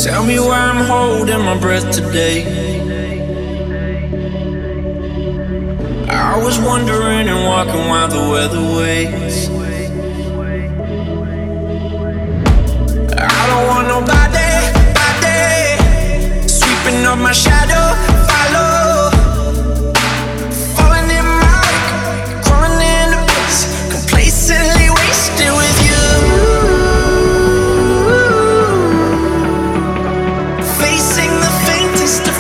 Tell me why I'm holding my breath today. I was wondering and walking while the weather waits. I don't want nobody sweeping up my shadow. Follow, falling in my wake, crawling in the pits, complacently wasted with you. Facing the faintest of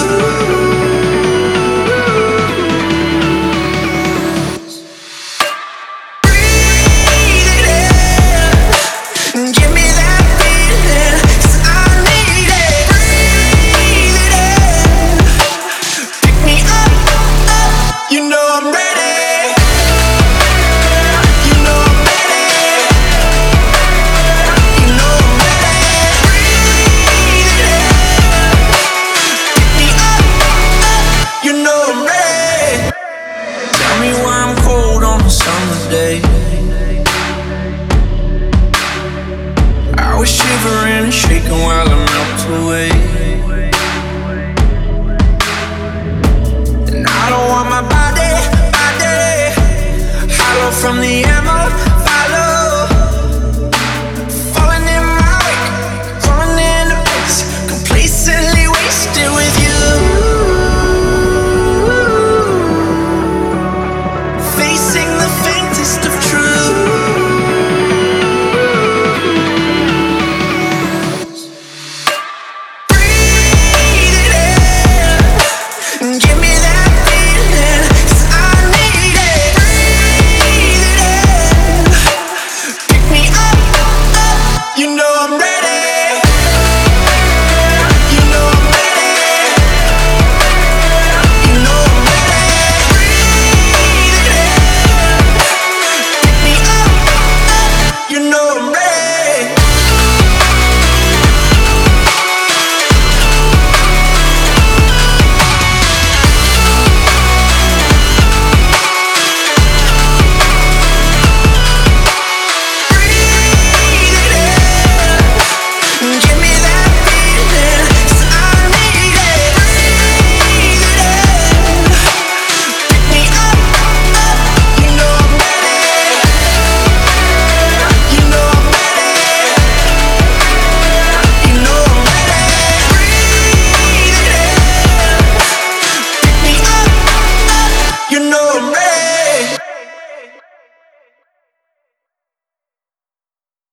day. I was shivering and shaking while I melt away.